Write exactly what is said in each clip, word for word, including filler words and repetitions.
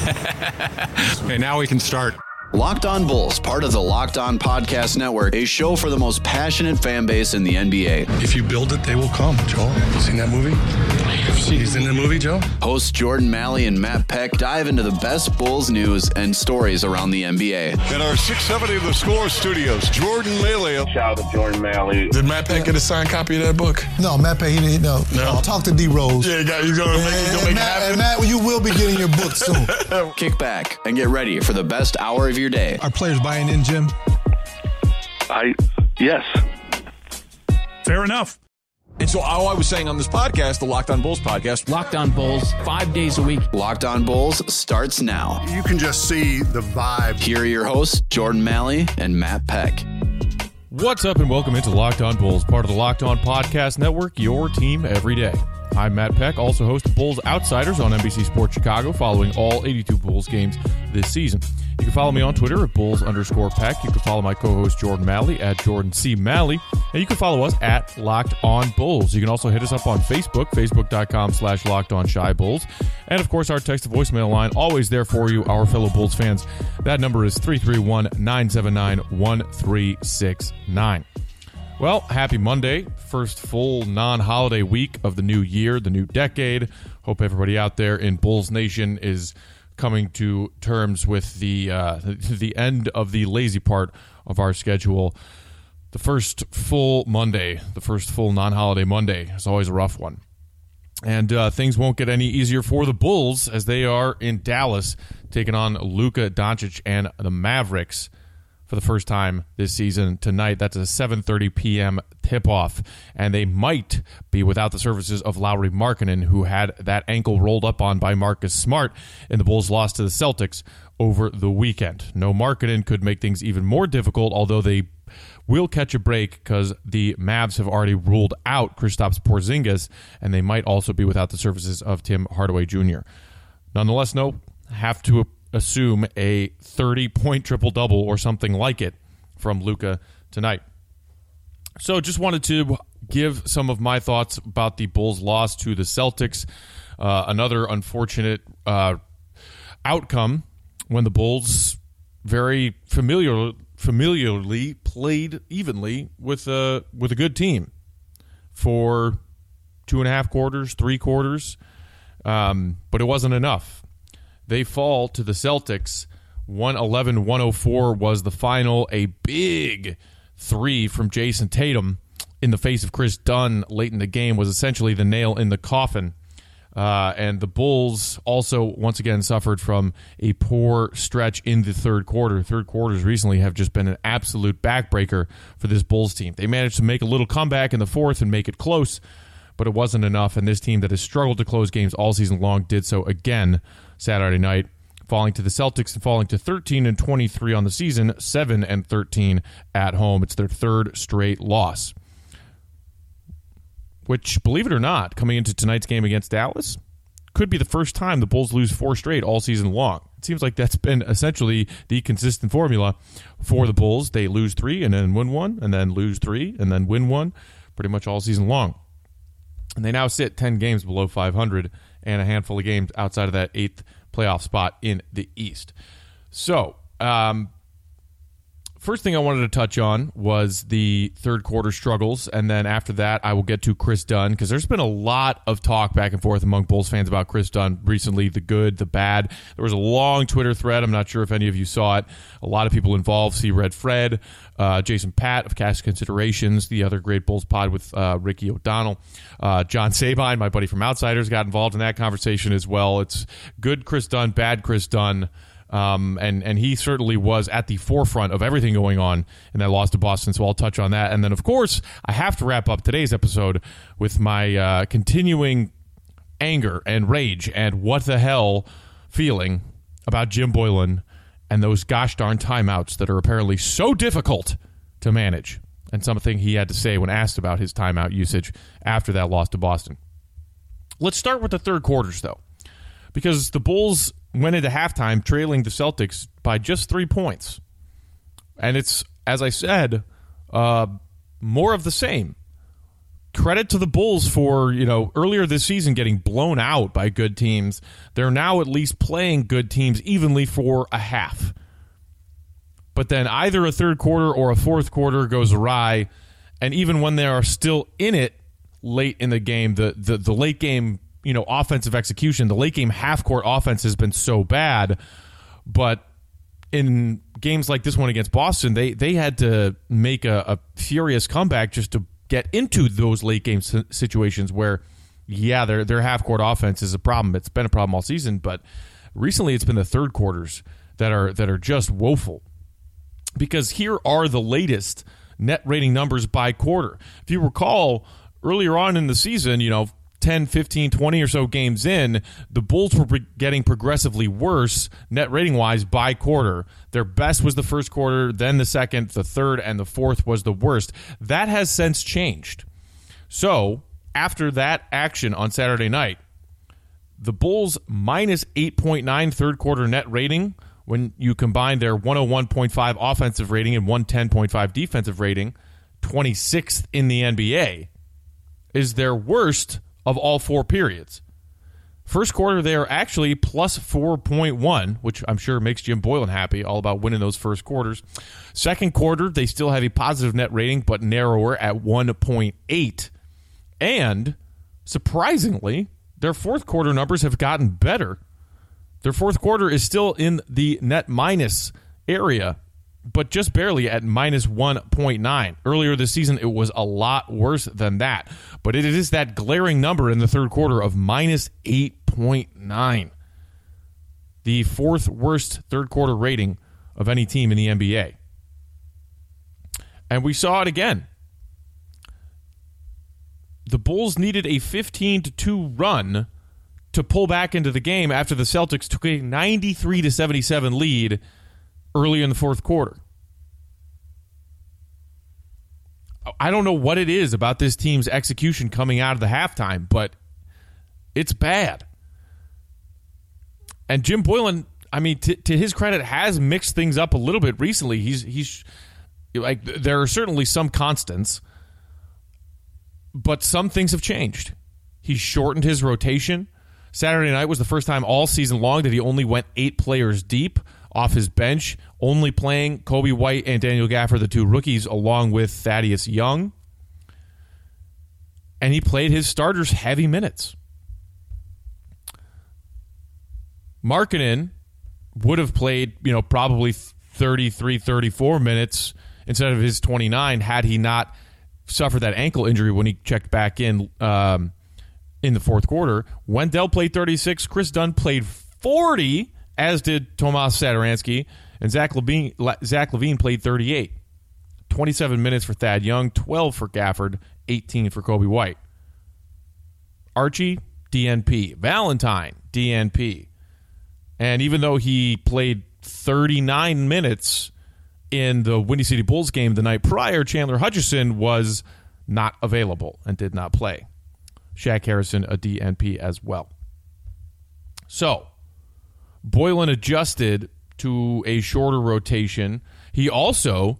Okay, now we can start. Locked On Bulls, part of the Locked On Podcast Network, a show for the most passionate fan base in the N B A. If you build it, they will come, Joel. You seen that movie? He's in the movie, Joe? Hosts Jordan Malley and Matt Peck dive into the best Bulls news and stories around the N B A. In our six seventy The Score studios, Jordan Malley. Shout out to Jordan Malley. Did Matt Peck get a signed copy of that book? No, Matt Peck, he didn't. No. No. Uh, talk to D Rose. Yeah, he's going to make, he's gonna make Matt, it happen. and Matt, you will be getting your book soon. Kick back and get ready for the best hour of your day. Are players buying in, Jim? I, yes. Fair enough. And so all I was saying on this podcast, the Locked On Bulls podcast. Locked On Bulls, five days a week. Locked On Bulls starts now. You can just see the vibe. Here are your hosts, Jordan Malley and Matt Peck. What's up and welcome into Locked On Bulls, part of the Locked On Podcast Network, your team every day. I'm Matt Peck, also host of Bulls Outsiders on N B C Sports Chicago, following all eighty-two Bulls games this season. You can follow me on Twitter at Bulls underscore Peck. You can follow my co-host Jordan Malley at Jordan C. Malley. And you can follow us at Locked On Bulls. You can also hit us up on Facebook, facebook.com slash Locked On Shy Bulls. And of course, our text to voicemail line, always there for you, our fellow Bulls fans. That number is three three one, nine seven nine, one three six nine. Well, happy Monday. First full non-holiday week of the new year, the new decade. Hope everybody out there in Bulls Nation is coming to terms with the uh, the end of the lazy part of our schedule. The first full Monday, the first full non-holiday Monday is always a rough one. And uh, things won't get any easier for the Bulls as they are in Dallas taking on Luka Doncic and the Mavericks for the first time this season tonight. That's a seven thirty p.m. tip-off, and they might be without the services of Lauri Markkanen, who had that ankle rolled up on by Marcus Smart in the Bulls' loss to the Celtics over the weekend. No Markkanen could make things even more difficult, although they will catch a break because the Mavs have already ruled out Kristaps Porzingis, and they might also be without the services of Tim Hardaway Junior Nonetheless, no, have to assume a thirty-point triple-double or something like it from Luka tonight. So just wanted to give some of my thoughts about the Bulls' loss to the Celtics. Uh, another unfortunate uh, outcome when the Bulls very familiar, familiarly played evenly with a, with a good team for two and a half quarters, three quarters, um, but it wasn't enough. They fall to the Celtics. one eleven one oh four was the final. A big three from Jason Tatum in the face of Chris Dunn late in the game was essentially the nail in the coffin. Uh, and the Bulls also, once again, suffered from a poor stretch in the third quarter. Third quarters recently have just been an absolute backbreaker for this Bulls team. They managed to make a little comeback in the fourth and make it close, but it wasn't enough. And this team that has struggled to close games all season long did so again Saturday night, falling to the Celtics and falling to thirteen and twenty-three on the season, seven and thirteen at home. It's their third straight loss, which, believe it or not, coming into tonight's game against Dallas, could be the first time the Bulls lose four straight all season long. It seems like that's been essentially the consistent formula for the Bulls. They lose three and then win one, and then lose three and then win one, pretty much all season long. And they now sit ten games below five hundred and a handful of games outside of that eighth playoff spot in the East. So, um, first thing I wanted to touch on was the third quarter struggles, and then after that, I will get to Chris Dunn, because there's been a lot of talk back and forth among Bulls fans about Chris Dunn recently, the good, the bad. There was a long Twitter thread. I'm not sure if any of you saw it. A lot of people involved. See Red Fred, uh, Jason Patt of Cast Considerations, the other great Bulls pod with uh, Ricky O'Donnell. Uh, John Sabine, my buddy from Outsiders, got involved in that conversation as well. It's good Chris Dunn, bad Chris Dunn. Um, and, and he certainly was at the forefront of everything going on in that loss to Boston, so I'll touch on that. And then, of course, I have to wrap up today's episode with my uh, continuing anger and rage and what the hell feeling about Jim Boylen and those gosh darn timeouts that are apparently so difficult to manage, and something he had to say when asked about his timeout usage after that loss to Boston. Let's start with the third quarters, though, because the Bulls went into halftime trailing the Celtics by just three points. And it's, as I said, uh, more of the same. credit to the Bulls for, you know, earlier this season getting blown out by good teams. They're now at least playing good teams evenly for a half. But then either a third quarter or a fourth quarter goes awry, and even when they are still in it late in the game, the the, the late game, you know, offensive execution, the late game half court offense has been so bad. But in games like this one against Boston, they they had to make a, a furious comeback just to get into those late game situations where, yeah, their their half court offense is a problem. It's been a problem all season, but recently it's been the third quarters that are that are just woeful. Because here are the latest net rating numbers by quarter. If you recall, earlier on in the season, you know, ten, fifteen, twenty or so games in, the Bulls were getting progressively worse net rating-wise by quarter. Their best was the first quarter, then the second, the third, and the fourth was the worst. That has since changed. So, after that action on Saturday night, the Bulls minus eight point nine third quarter net rating, when you combine their one oh one point five offensive rating and one ten point five defensive rating, twenty-sixth in the N B A, is their worst of all four periods. First quarter, they are actually plus four point one, which I'm sure makes Jim Boylan happy, all about winning those first quarters. Second quarter, they still have a positive net rating, but narrower at one point eight. And, surprisingly, their fourth quarter numbers have gotten better. Their fourth quarter is still in the net minus area, but just barely at minus one point nine. Earlier this season, it was a lot worse than that. But it is that glaring number in the third quarter of minus eight point nine. The fourth worst third quarter rating of any team in the N B A. And we saw it again. The Bulls needed a fifteen to two run to pull back into the game after the Celtics took a ninety-three to seventy-seven lead early in the fourth quarter. I don't know what it is about this team's execution coming out of the halftime, but it's bad. And Jim Boylan, I mean, t- to his credit, has mixed things up a little bit recently. He's he's like, there are certainly some constants, but some things have changed. He's shortened his rotation. Saturday night was the first time all season long that he only went eight players deep off his bench, only playing Coby White and Daniel Gafford, the two rookies, along with Thaddeus Young. And he played his starters heavy minutes. Markkanen would have played, you know, probably thirty-three, thirty-four minutes instead of his twenty-nine had he not suffered that ankle injury when he checked back in um, in the fourth quarter. Wendell played thirty-six. Chris Dunn played forty, as did Tomas Satoransky. And Zach LaVine, Zach LaVine played thirty-eight. twenty-seven minutes for Thad Young, twelve for Gafford, eighteen for Coby White. Archie, D N P. Valentine, D N P. And even though he played thirty-nine minutes in the Windy City Bulls game the night prior, Chandler Hutchison was not available and did not play. Shaq Harrison, a D N P as well. So, Boylan adjusted to a shorter rotation. He also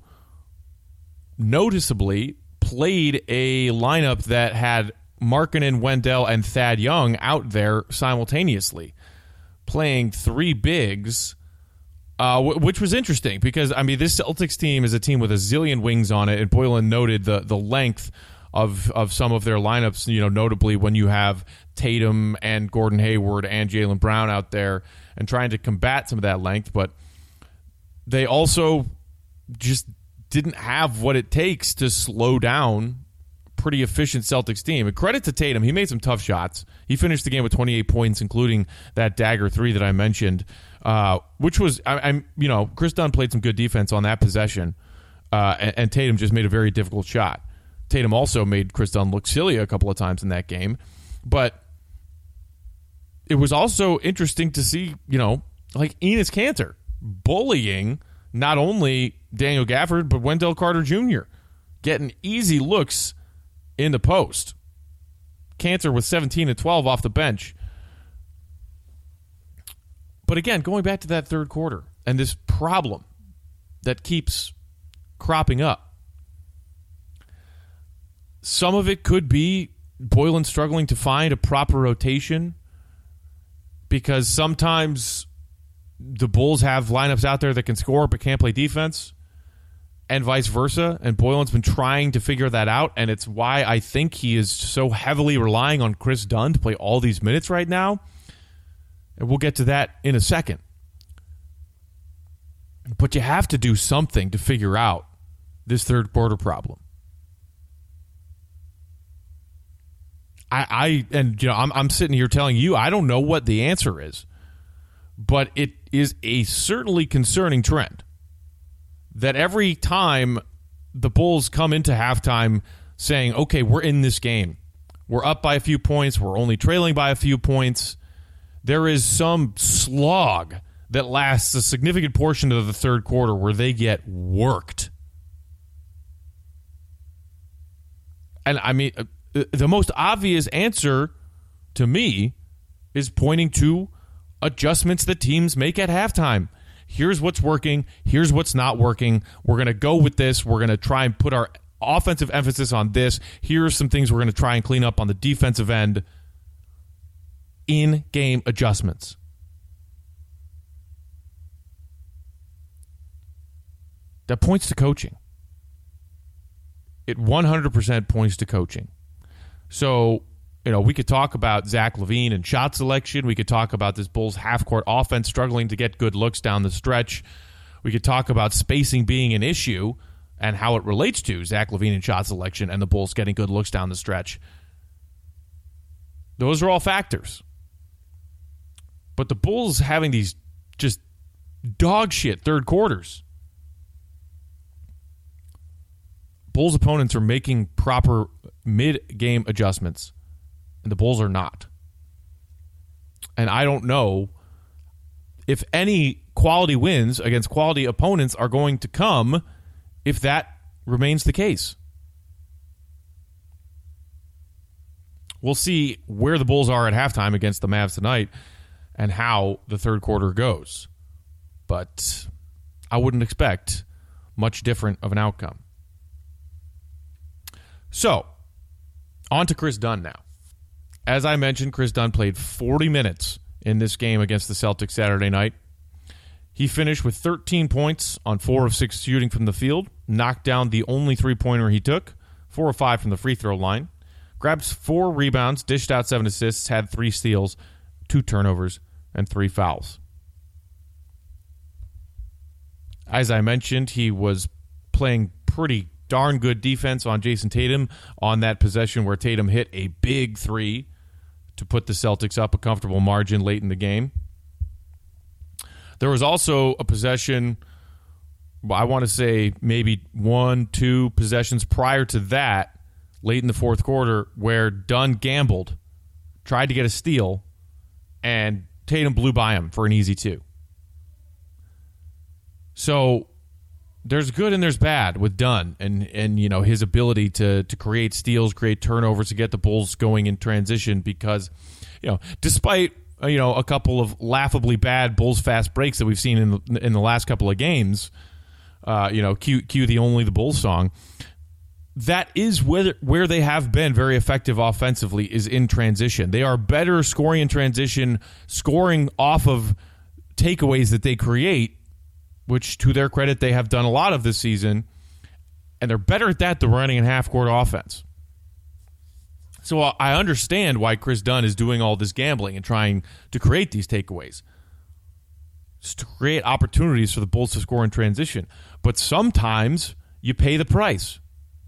noticeably played a lineup that had Markkanen, Wendell, and Thad Young out there simultaneously, playing three bigs, uh, w- which was interesting because, I mean, this Celtics team is a team with a zillion wings on it, and Boylan noted the, the length of of some of their lineups, you know, notably when you have Tatum and Gordon Hayward and Jaylen Brown out there and trying to combat some of that length, but they also just didn't have what it takes to slow down a pretty efficient Celtics team. And credit to Tatum, he made some tough shots. He finished the game with twenty-eight points, including that dagger three that I mentioned, uh, which was, I, I'm, you know, Chris Dunn played some good defense on that possession, uh, and, and Tatum just made a very difficult shot. Tatum also made Chris Dunn look silly a couple of times in that game. But it was also interesting to see, you know, like Enes Kanter bullying not only Daniel Gafford, but Wendell Carter Junior, getting easy looks in the post. Kanter with seventeen and twelve off the bench. But again, going back to that third quarter and this problem that keeps cropping up. some of it could be Boylen struggling to find a proper rotation because sometimes the Bulls have lineups out there that can score but can't play defense, and vice versa. And Boylen's been trying to figure that out, and it's why I think he is so heavily relying on Chris Dunn to play all these minutes right now. And we'll get to that in a second. But you have to do something to figure out this third quarter problem. I, I and you know I'm I'm sitting here telling you I don't know what the answer is, but it is a certainly concerning trend that every time the Bulls come into halftime saying, okay, we're in this game, we're up by a few points, we're only trailing by a few points, there is some slog that lasts a significant portion of the third quarter where they get worked. And I mean, the most obvious answer to me is pointing to adjustments that teams make at halftime. Here's what's working. Here's what's not working. We're going to go with this. We're going to try and put our offensive emphasis on this. Here are some things we're going to try and clean up on the defensive end. In-game adjustments. That points to coaching. It one hundred percent points to coaching. So, you know, we could talk about Zach LaVine and shot selection. We could talk about this Bulls half-court offense struggling to get good looks down the stretch. We could talk about spacing being an issue and how it relates to Zach LaVine and shot selection and the Bulls getting good looks down the stretch. Those are all factors. But the Bulls having these just dog shit third quarters. Bulls opponents are making proper mid-game adjustments, and the Bulls are not. And I don't know if any quality wins against quality opponents are going to come if that remains the case. We'll see where the Bulls are at halftime against the Mavs tonight and how the third quarter goes. But I wouldn't expect much different of an outcome. So, on to Chris Dunn now. As I mentioned, Chris Dunn played forty minutes in this game against the Celtics Saturday night. He finished with thirteen points on four of six shooting from the field, knocked down the only three-pointer he took, four of five from the free throw line, grabbed four rebounds, dished out seven assists, had three steals, two turnovers, and three fouls. As I mentioned, he was playing pretty darn good defense on Jason Tatum on that possession where Tatum hit a big three to put the Celtics up a comfortable margin late in the game. There was also a possession, I want to say maybe one, two possessions prior to that, late in the fourth quarter, where Dunn gambled, tried to get a steal, and Tatum blew by him for an easy two. So there's good and there's bad with Dunn and, and you know, his ability to to create steals, create turnovers, to get the Bulls going in transition because, you know, despite, you know, a couple of laughably bad Bulls fast breaks that we've seen in the, in the last couple of games, uh, you know, cue, cue the Only the Bulls song, that is where, where they have been very effective offensively is in transition. They are better scoring in transition, scoring off of takeaways that they create, which, to their credit, they have done a lot of this season, and they're better at that than running in half-court offense. So I understand why Chris Dunn is doing all this gambling and trying to create these takeaways. Just to create opportunities for the Bulls to score in transition. But sometimes you pay the price.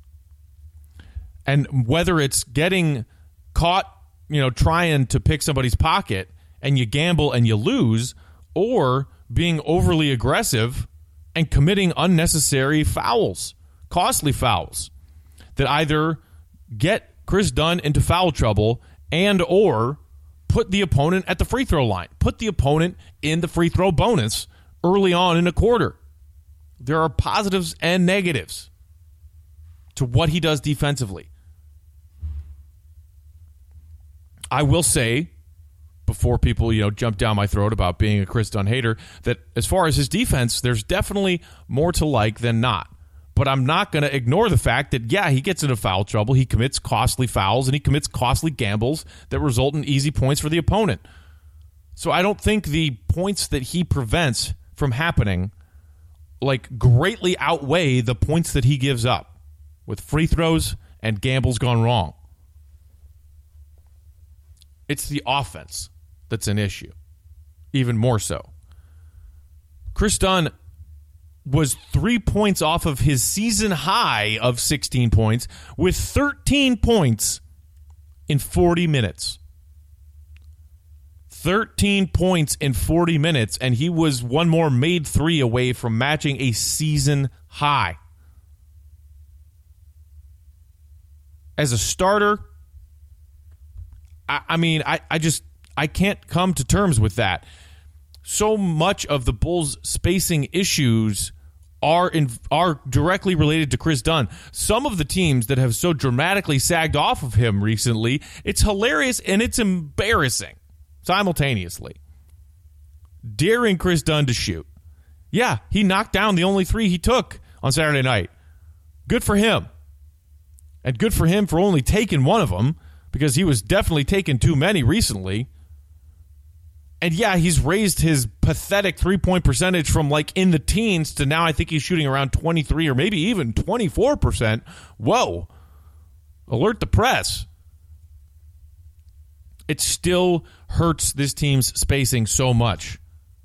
And whether it's getting caught, you know, trying to pick somebody's pocket and you gamble and you lose, or being overly aggressive and committing unnecessary fouls, costly fouls, that either get Chris Dunn into foul trouble and or put the opponent at the free throw line, put the opponent in the free throw bonus early on in a quarter. There are positives and negatives to what he does defensively. I will say, before people, you know, jump down my throat about being a Chris Dunn hater, that as far as his defense, there's definitely more to like than not. but I'm not going to ignore the fact that, yeah, he gets into foul trouble. He commits costly fouls, and he commits costly gambles that result in easy points for the opponent. So I don't think the points that he prevents from happening like greatly outweigh the points that he gives up with free throws and gambles gone wrong. It's the offense that's an issue, even more so. Chris Dunn was three points off of his season high of sixteen points with thirteen points in forty minutes. thirteen points in forty minutes, and he was one more made three away from matching a season high. As a starter, I, I mean, I, I just I can't come to terms with that. So much of the Bulls' spacing issues are in, are directly related to Chris Dunn. Some of the teams that have so dramatically sagged off of him recently, it's hilarious and it's embarrassing simultaneously. Daring Chris Dunn to shoot. Yeah, he knocked down the only three he took on Saturday night. Good for him. And good for him for only taking one of them, because he was definitely taking too many recently. And yeah, he's raised his pathetic three-point percentage from like in the teens to now I think he's shooting around twenty-three or maybe even twenty-four percent. Whoa. Alert the press. It still hurts this team's spacing so much.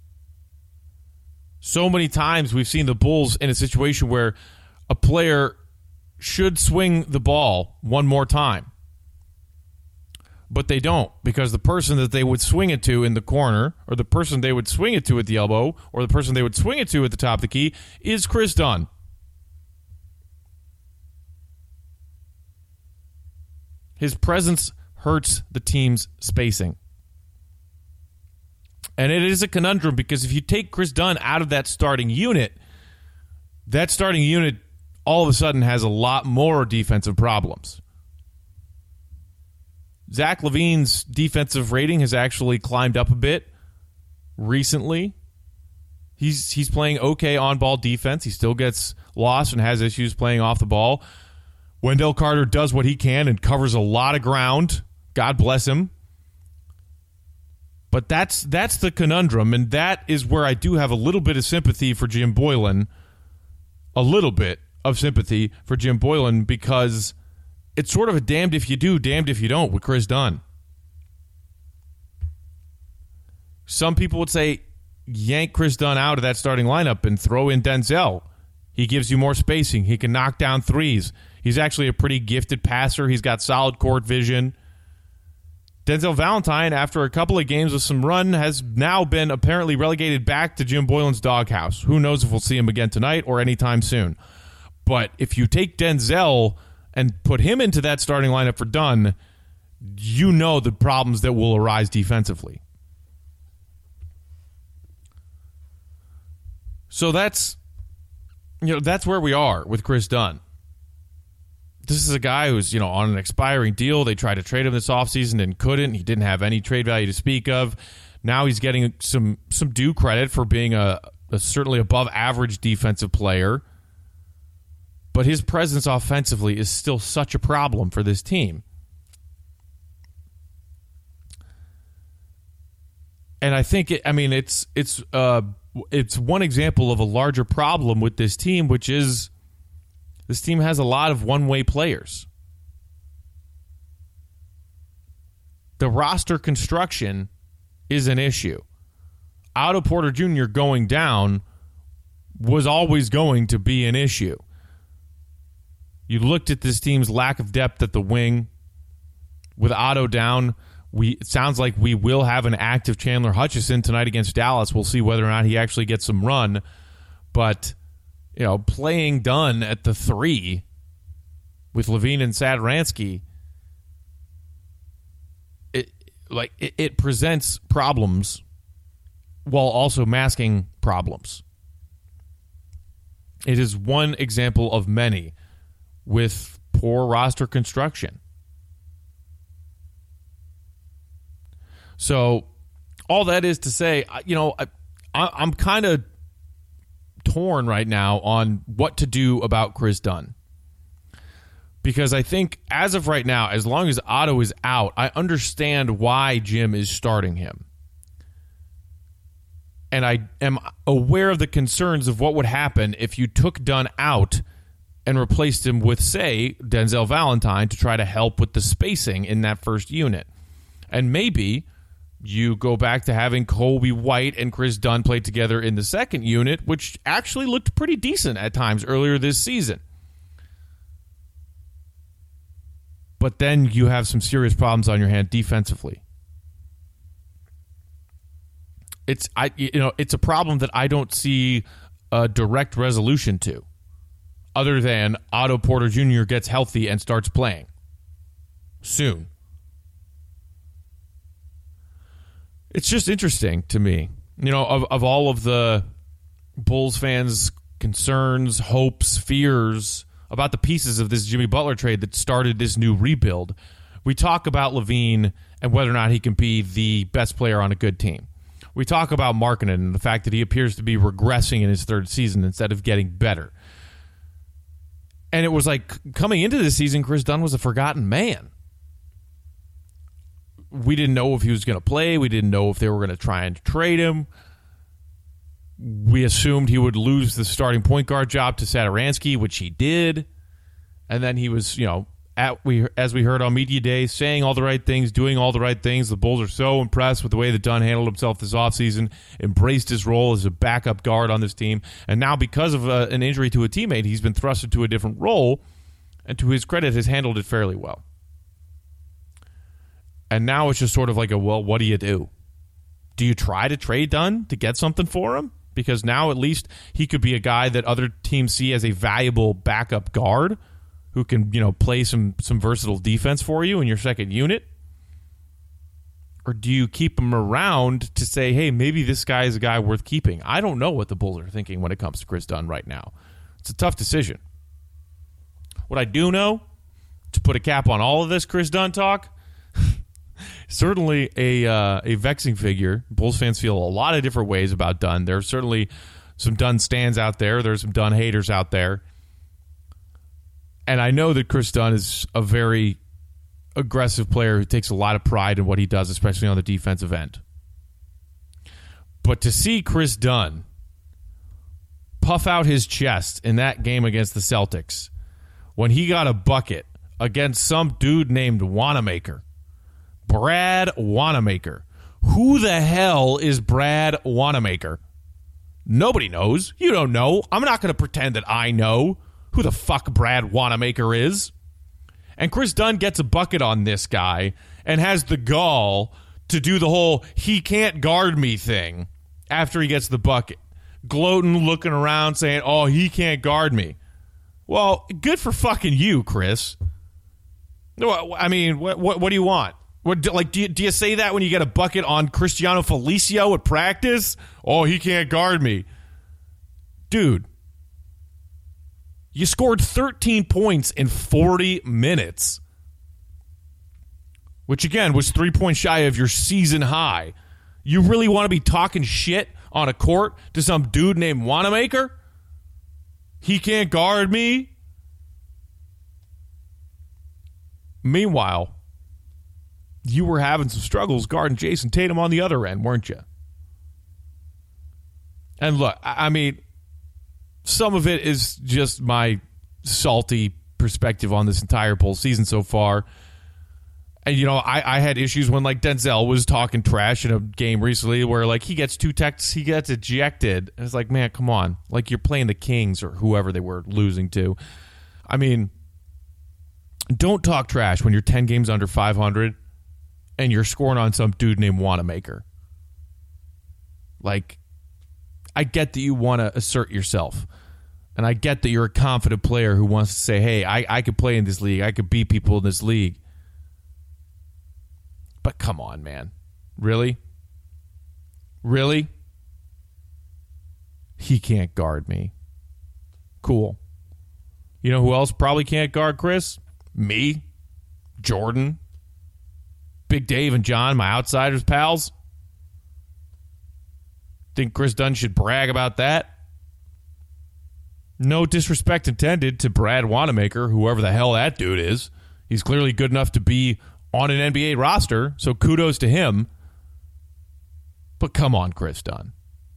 So many times we've seen the Bulls in a situation where a player should swing the ball one more time. But they don't, because the person that they would swing it to in the corner, or the person they would swing it to at the elbow, or the person they would swing it to at the top of the key is Chris Dunn. His presence hurts the team's spacing. And it is a conundrum, because if you take Chris Dunn out of that starting unit, that starting unit all of a sudden has a lot more defensive problems. Zach LaVine's defensive rating has actually climbed up a bit recently. He's he's playing okay on-ball defense. He still gets lost and has issues playing off the ball. Wendell Carter does what he can and covers a lot of ground. God bless him. But that's that's the conundrum, and that is where I do have a little bit of sympathy for Jim Boylen. A little bit of sympathy for Jim Boylen, because it's sort of a damned if you do, damned if you don't with Chris Dunn. Some people would say, yank Chris Dunn out of that starting lineup and throw in Denzel. He gives you more spacing. He can knock down threes. He's actually a pretty gifted passer. He's got solid court vision. Denzel Valentine, after a couple of games with some run, has now been apparently relegated back to Jim Boylen's doghouse. Who knows if we'll see him again tonight or anytime soon. But if you take Denzel and put him into that starting lineup for Dunn, you know the problems that will arise defensively. So that's, you know, that's where we are with Chris Dunn. This is a guy who's, you know, on an expiring deal. They tried to trade him this offseason and couldn't. He didn't have any trade value to speak of. Now he's getting some some due credit for being a, a certainly above average defensive player. But his presence offensively is still such a problem for this team. And I think, it, I mean, it's it's uh, it's one example of a larger problem with this team, which is this team has a lot of one-way players. The roster construction is an issue. Otto Porter Junior going down was always going to be an issue. You looked at this team's lack of depth at the wing. With Otto down, we it sounds like we will have an active Chandler Hutchison tonight against Dallas. We'll see whether or not he actually gets some run. But, you know, playing Dunn at the three with LaVine and Satoransky, it like it, it presents problems while also masking problems. It is one example of many with poor roster construction. So all that is to say, you know, I, I'm kind of torn right now on what to do about Chris Dunn. Because I think as of right now, as long as Otto is out, I understand why Jim is starting him. And I am aware of the concerns of what would happen if you took Dunn out and replaced him with, say, Denzel Valentine to try to help with the spacing in that first unit. And maybe you go back to having Kobe White and Chris Dunn play together in the second unit, which actually looked pretty decent at times earlier this season. But then you have some serious problems on your hand defensively. It's I you know it's a problem that I don't see a direct resolution to, other than Otto Porter Junior gets healthy and starts playing soon. It's just interesting to me, you know, of of all of the Bulls fans' concerns, hopes, fears about the pieces of this Jimmy Butler trade that started this new rebuild. We talk about LaVine and whether or not he can be the best player on a good team. We talk about Markkanen and the fact that he appears to be regressing in his third season instead of getting better. And it was like coming into this season, Chris Dunn was a forgotten man. We didn't know if he was going to play. We didn't know if they were going to try and trade him. We assumed he would lose the starting point guard job to Satoransky, which he did. And then he was, you know, at we as we heard on Media Day, saying all the right things, doing all the right things. The Bulls are so impressed with the way that Dunn handled himself this offseason, embraced his role as a backup guard on this team. And now because of uh, an injury to a teammate, he's been thrust into a different role. And to his credit, has handled it fairly well. And now it's just sort of like a, well, what do you do? Do you try to trade Dunn to get something for him? Because now at least he could be a guy that other teams see as a valuable backup guard who can, you know, play some some versatile defense for you in your second unit? Or do you keep him around to say, hey, maybe this guy is a guy worth keeping? I don't know what the Bulls are thinking when it comes to Chris Dunn right now. It's a tough decision. What I do know, to put a cap on all of this Chris Dunn talk, certainly a uh, a vexing figure. Bulls fans feel a lot of different ways about Dunn. There's certainly some Dunn stands out there. There's some Dunn haters out there. And I know that Chris Dunn is a very aggressive player who takes a lot of pride in what he does, especially on the defensive end. But to see Chris Dunn puff out his chest in that game against the Celtics when he got a bucket against some dude named Wanamaker, Brad Wanamaker. Who the hell is Brad Wanamaker? Nobody knows. You don't know. I'm not going to pretend that I know who the fuck Brad Wanamaker is. And Chris Dunn gets a bucket on this guy and has the gall to do the whole he can't guard me thing after he gets the bucket. Gloating, looking around, saying, oh, he can't guard me. Well, good for fucking you, Chris. I mean, what what, what do you want? What, like, do you, do you say that when you get a bucket on Cristiano Felicio at practice? Oh, he can't guard me. Dude, you scored thirteen points in forty minutes, which, again, was three points shy of your season high. You really want to be talking shit on a court to some dude named Wanamaker? He can't guard me? Meanwhile, you were having some struggles guarding Jason Tatum on the other end, weren't you? And look, I mean, some of it is just my salty perspective on this entire Bulls season so far. And, you know, I, I had issues when, like, Denzel was talking trash in a game recently where, like, he gets two texts, he gets ejected. And it's like, man, come on. Like, you're playing the Kings or whoever they were losing to. I mean, don't talk trash when you're ten games under five hundred and you're scoring on some dude named Wanamaker. Like, I get that you want to assert yourself. And I get that you're a confident player who wants to say, hey, I, I could play in this league. I could beat people in this league. But come on, man. Really? Really? He can't guard me. Cool. You know who else probably can't guard Chris? Me. Jordan. Big Dave and John, my Outsiders pals. Think Chris Dunn should brag about that? No disrespect intended to Brad Wanamaker, whoever the hell that dude is. He's clearly good enough to be on an N B A roster, so kudos to him. But come on, Chris Dunn.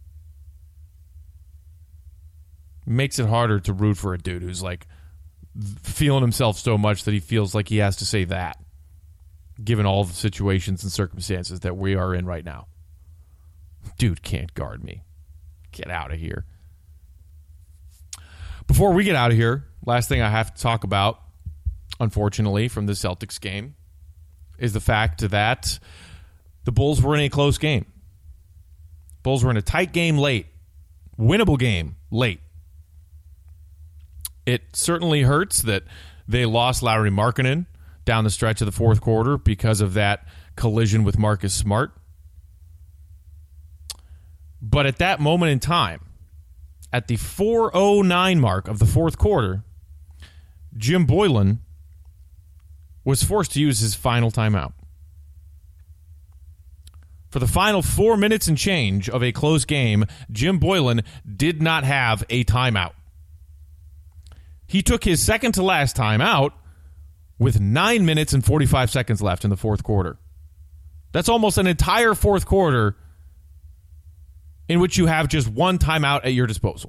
Makes it harder to root for a dude who's like feeling himself so much that he feels like he has to say that, given all the situations and circumstances that we are in right now. Dude can't guard me. Get out of here. Before we get out of here, last thing I have to talk about, unfortunately, from the Celtics game is the fact that the Bulls were in a close game. Bulls were in a tight game late. Winnable game late. It certainly hurts that they lost Lauri Markkanen down the stretch of the fourth quarter because of that collision with Marcus Smart. But at that moment in time, at the four oh nine mark of the fourth quarter, Jim Boylen was forced to use his final timeout. For the final four minutes and change of a close game, Jim Boylen did not have a timeout. He took his second to last timeout with nine minutes and forty-five seconds left in the fourth quarter. That's almost an entire fourth quarter in which you have just one timeout at your disposal.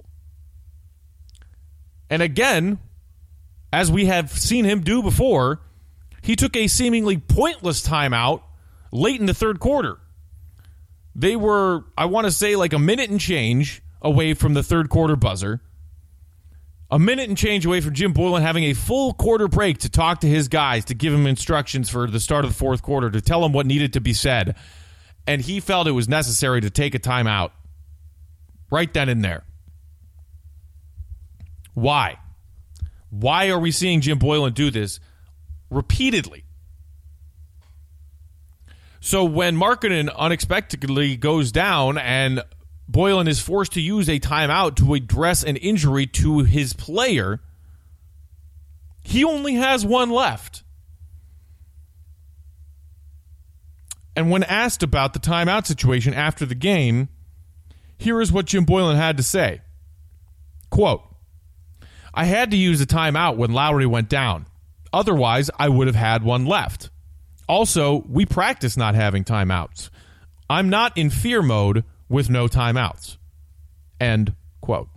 And again, as we have seen him do before, he took a seemingly pointless timeout late in the third quarter. They were, I want to say, like a minute and change away from the third quarter buzzer. A minute and change away from Jim Boylen having a full quarter break to talk to his guys, to give him instructions for the start of the fourth quarter, to tell him what needed to be said. And he felt it was necessary to take a timeout right then and there. Why? Why are we seeing Jim Boylen do this repeatedly? So when Markkanen unexpectedly goes down and Boylen is forced to use a timeout to address an injury to his player, he only has one left. And when asked about the timeout situation after the game, here is what Jim Boylen had to say. Quote, "I had to use a timeout when Lowry went down. Otherwise, I would have had one left. Also, we practice not having timeouts. I'm not in fear mode with no timeouts." End quote.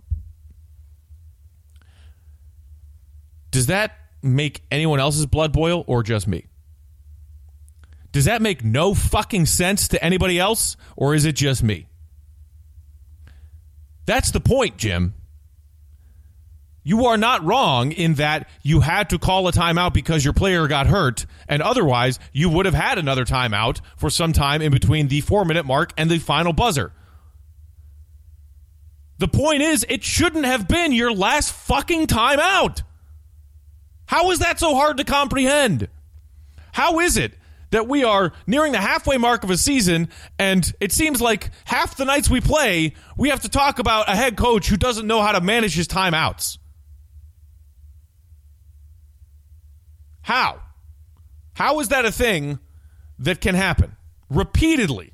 Does that make anyone else's blood boil or just me? Does that make no fucking sense to anybody else, or is it just me? That's the point, Jim. You are not wrong in that you had to call a timeout because your player got hurt, and otherwise you would have had another timeout for some time in between the four-minute mark and the final buzzer. The point is, it shouldn't have been your last fucking timeout. How is that so hard to comprehend? How is it that we are nearing the halfway mark of a season, and it seems like half the nights we play, we have to talk about a head coach who doesn't know how to manage his timeouts? How? How is that a thing that can happen repeatedly?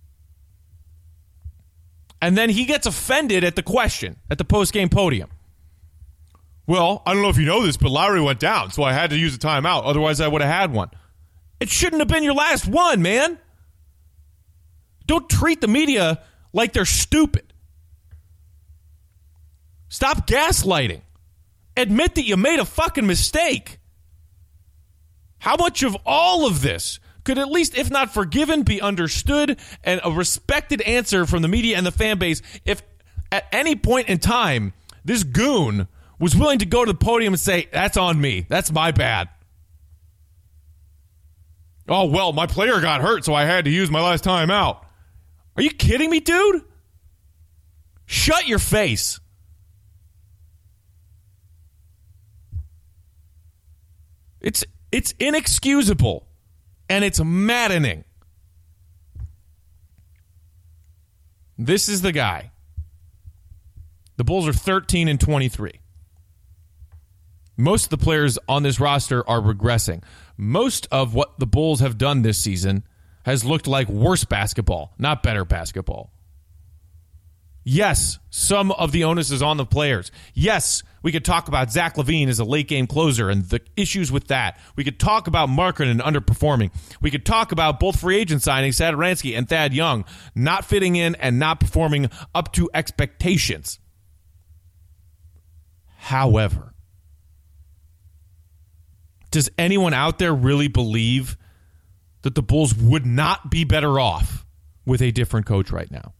And then he gets offended at the question at the post-game podium. Well, I don't know if you know this, but Lowry went down, so I had to use a timeout. Otherwise, I would have had one. It shouldn't have been your last one, man. Don't treat the media like they're stupid. Stop gaslighting. Admit that you made a fucking mistake. How much of all of this could, at least if not forgiven, be understood and a respected answer from the media and the fan base if at any point in time this goon was willing to go to the podium and say, that's on me, that's my bad. Oh, well, my player got hurt, so I had to use my last time out. Are you kidding me, dude? Shut your face. It's it's inexcusable, and it's maddening. This is the guy. The Bulls are thirteen and twenty-three. Most of the players on this roster are regressing. Most of what the Bulls have done this season has looked like worse basketball, not better basketball. Yes, some of the onus is on the players. Yes, we could talk about Zach LaVine as a late-game closer and the issues with that. We could talk about Markkanen underperforming. We could talk about both free agent signings, Satoransky and Thad Young, not fitting in and not performing up to expectations. However, does anyone out there really believe that the Bulls would not be better off with a different coach right now?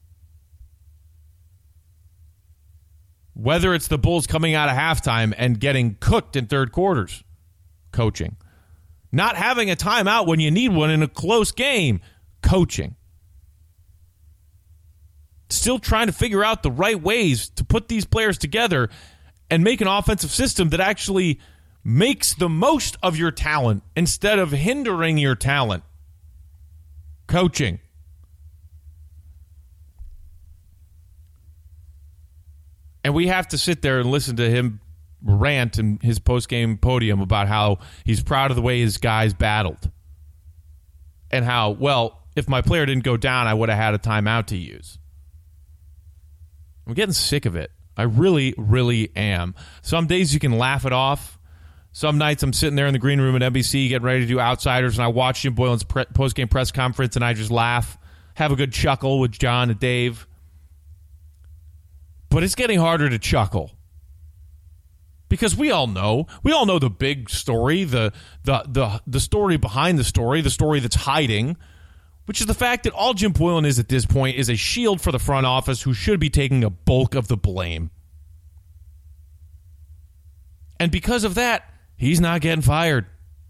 Whether it's the Bulls coming out of halftime and getting cooked in third quarters, coaching. Not having a timeout when you need one in a close game, coaching. Still trying to figure out the right ways to put these players together and make an offensive system that actually makes the most of your talent instead of hindering your talent. Coaching. And we have to sit there and listen to him rant in his post-game podium about how he's proud of the way his guys battled. And how, well, if my player didn't go down, I would have had a timeout to use. I'm getting sick of it. I really, really am. Some days you can laugh it off. Some nights I'm sitting there in the green room at N B C getting ready to do Outsiders, and I watch Jim Boylen's pre- post-game press conference, and I just laugh, have a good chuckle with John and Dave. But it's getting harder to chuckle. Because we all know, we all know the big story, the the the the story behind the story, the story that's hiding, which is the fact that all Jim Boylen is at this point is a shield for the front office who should be taking a bulk of the blame. And because of that, he's not getting fired.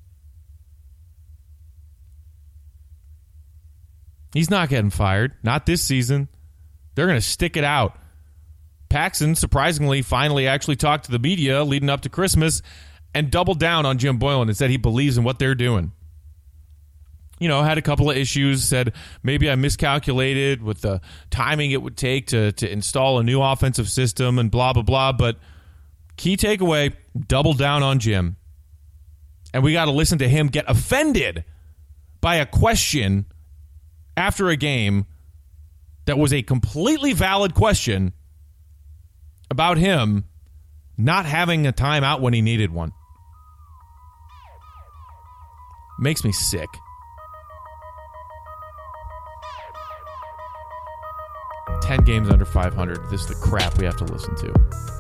He's not getting fired. Not this season. They're going to stick it out. Paxson, surprisingly, finally actually talked to the media leading up to Christmas and doubled down on Jim Boylen and said he believes in what they're doing. You know, had a couple of issues, said maybe I miscalculated with the timing it would take to, to install a new offensive system and blah, blah, blah. But key takeaway, double down on Jim. And we got to listen to him get offended by a question after a game that was a completely valid question about him not having a timeout when he needed one. Makes me sick. Ten games under five hundred. This is the crap we have to listen to.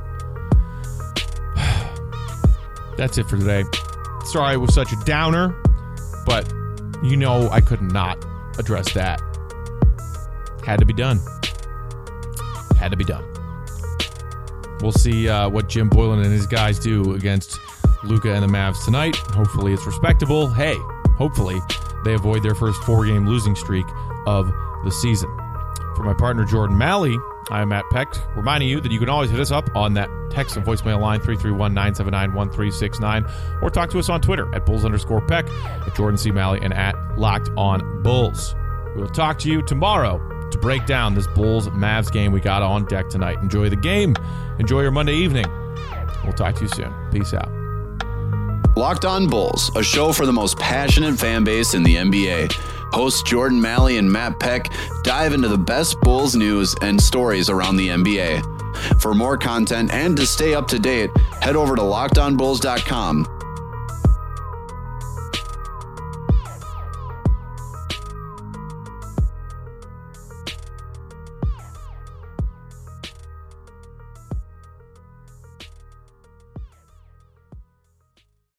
That's it for today. Sorry it was such a downer, but you know I could not address that. Had to be done. Had to be done. We'll see uh, what Jim Boylen and his guys do against Luka and the Mavs tonight. Hopefully it's respectable. Hey, hopefully they avoid their first four-game losing streak of the season. For my partner Jordan Malley, I'm Matt Peck, reminding you that you can always hit us up on that text and voicemail line three three one, nine seven nine, one three six nine or talk to us on Twitter at Bulls underscore Peck, at Jordan C. Malley, and at Locked On Bulls. We will talk to you tomorrow to break down this Bulls-Mavs game we got on deck tonight. Enjoy the game. Enjoy your Monday evening. We'll talk to you soon. Peace out. Locked On Bulls, a show for the most passionate fan base in the N B A. Hosts Jordan Malley and Matt Peck dive into the best Bulls news and stories around the N B A. For more content and to stay up to date, head over to locked on bulls dot com